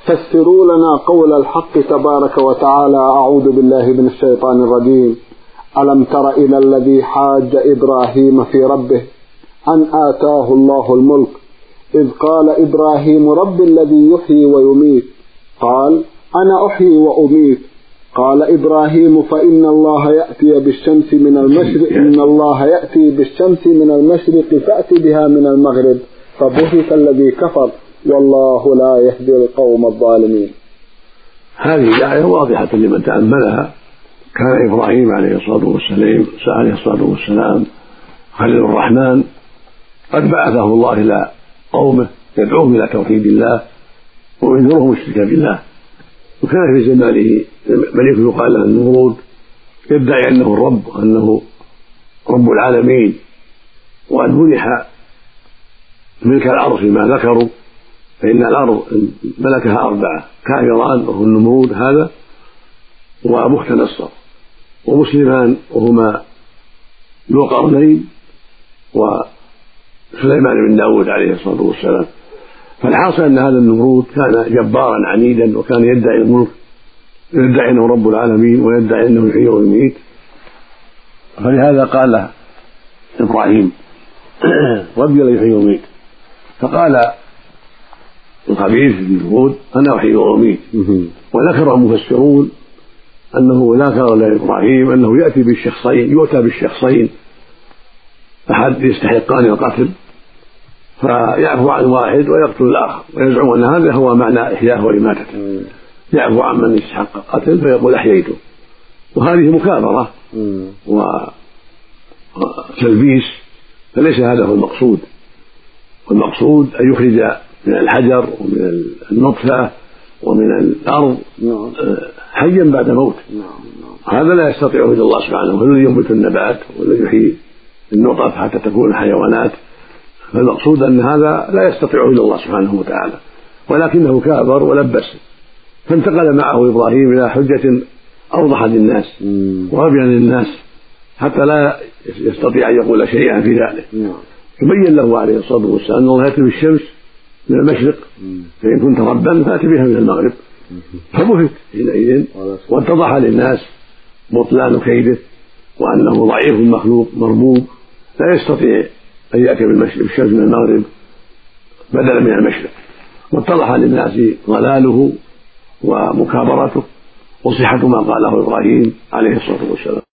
فسروا لنا قول الحق تبارك وتعالى: أعوذ بالله من الشيطان الرجيم. ألم تر إلى الذي حاج إبراهيم في ربه أن آتاه الله الملك إذ قال إبراهيم رب الذي يحيي ويميت قال أنا أحيي وأميت قال إبراهيم فإن الله يأتي بالشمس من المشرق فأتي بها من المغرب فبهت الذي كفر والله لا يهدي القوم الظالمين. هذه الآية واضحة لمن تأملها. كان إبراهيم عليه الصلاة والسلام خليل الرحمن قد بعثه الله إلى قومه يدعوهم إلى توحيد الله وينذرهم الشرك بالله. وكان في زمانه ملك يقال له النمرود يدعي أنه الرب وأنه رب العالمين، وأن منح ملك الأرض فيما ذكروا، فإن الأرض ملكها 4: كافران وهو النمرود هذا، وبخت نصر، ومسلمان وهما ذو القرنين، وسليمان بن داود عليه الصلاة والسلام. فالحاصل أن هذا النمرود كان جبارا عنيدا، وكان يدعي الملك، يدعي أنه رب العالمين، ويدعي أنه يحيي ويميت. فلهذا قال له إبراهيم ربي الذي يحيي ويميت، فقال الخبيث النمرود أنا أحيي وأميت. وذكر المفسرون أنه ذكر لإبراهيم أنه يؤتى بالشخصين أحد يستحقان القتل، فيعفو عن واحد ويقتل الآخر، ويزعم أن هذا هو معنى إحياءه وإماتته. يعفو عن من يستحق القتل فيقول أحييته، وهذه مكابرة وتلبيس، فليس هذا هو المقصود. والمقصود أن يخرج من الحجر ومن النطفة ومن الأرض حيا بعد موت. هذا لا يستطيعه إلا الله سبحانه، هو الذي ينبت النبات والذي يحيي النطف حتى تكون حيوانات. فالمقصود أن هذا لا يستطيعه إلا الله سبحانه وتعالى، ولكنه كابر ولبس، فانتقل معه إبراهيم إلى حجة أوضح للناس وأبين للناس حتى لا يستطيع أن يقول شيئا في ذلك. يبين له عليه الصلاة والسلام أن الله يأتي بالشمس من المشرق، فإن كنت ربا فأتي بها من المغرب. فبهت حينئذ، واتضح للناس بطلان كيده، وأنه ضعيف مخلوق مربوب لا يستطيع أن يأتي بالشمس من المغرب بدلا من المشرق. واتضح للناس ضلاله ومكابرته وصحة ما قاله إبراهيم عليه الصلاة والسلام.